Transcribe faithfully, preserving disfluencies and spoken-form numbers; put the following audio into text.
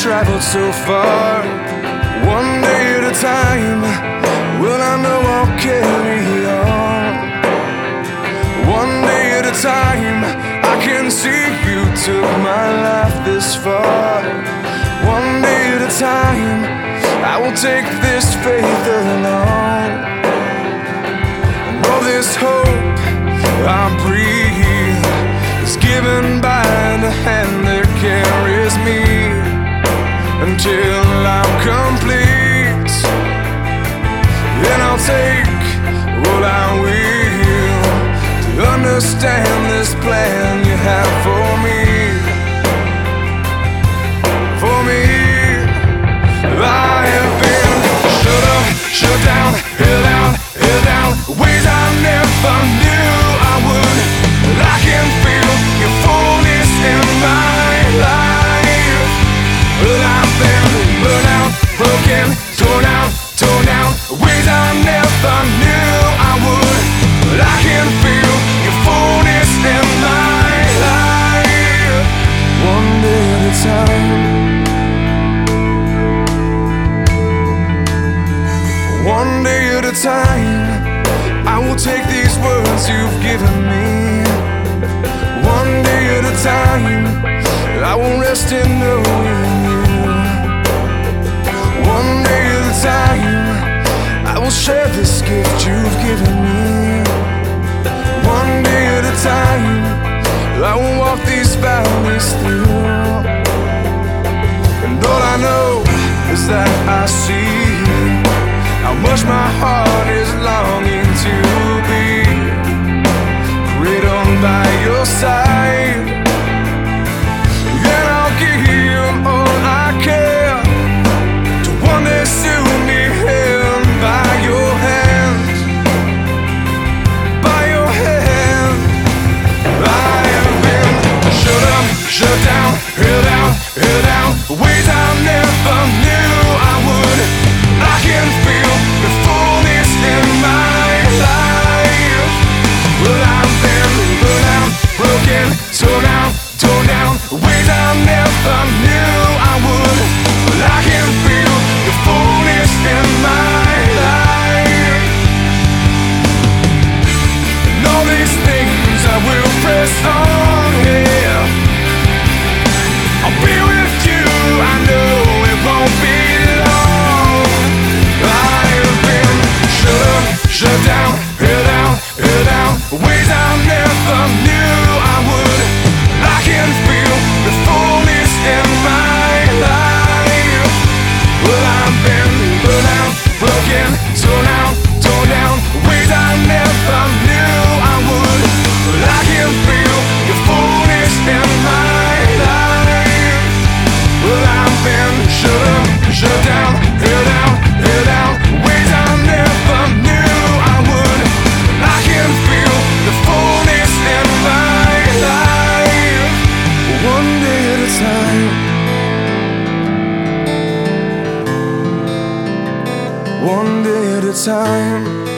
traveled so far. One day at a time, well, I know I'll carry on. One day at a time, I can see you took my life this far. One day at a time, I will take this faith along. And all this hope I breathe is given by the hand that carries me until I'm complete. And I'll take what I will to understand this plan you have for me. For me, I have been shut up, shut down, held out, held down, ways I never knew I would. But I can feel your fullness in my life. But I've been burnt out, broken, torn out, torn down, ways I never knew I would. But I can feel your fullness in my life. One day at a time. One day at a time, I will take these words you've given me. One day at a time, I will rest in knowing you. One day at a time, I will share this gift you've given me. One day at a time, I will walk these valleys through. And all I know is that I see how much my heart is longing to be cradled by your side. And I'll give all I can to one day soon be held by your hand. By your hand. I have been shut up, shut down, held out, held out, ways I never knew I would. I can feel the fullness in my life. Well, I've been burnt out, broken, torn out, torn down, ways I never knew I would. Well, I can feel the fullness in my life. And all these things I will press on, yeah. I'll be with you, I know it won't be long. I have been shut up, shut down, held out, held out, ways I never knew I would. I can feel the fullness in my life. Well, I've been burnt out, broken, torn out, torn down, ways I never knew I would. Well, I can feel the fullness in my life. Well, I've been shut up, shut down, held out, held out, ways I never knew I would. I can feel the fullness in my life. One day at a time. One day at a time.